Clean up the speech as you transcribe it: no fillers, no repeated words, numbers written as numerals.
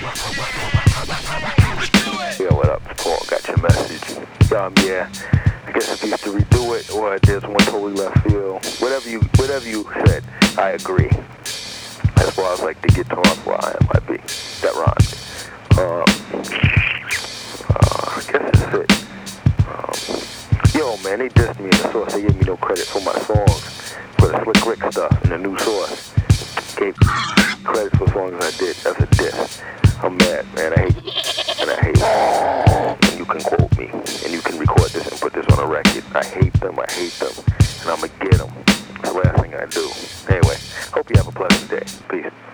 Yeah, what up, Paul? Got your message. Yeah. I guess if you used to redo it, or there's one totally left field. Whatever you said, I agree. As far as like the guitar where I might be. That rhymed. I guess that's it. Yo, man, they dissed me in the Source. They gave me no credit for my songs, for the Slick Rick stuff in the new Source. Gave credit for songs I did. That's a diss. I'm mad, man. I hate them. And you can quote me, and you can record this and put this on a record. I hate them, and I'm gonna get them. It's the last thing I do. Anyway, hope you have a pleasant day. Peace.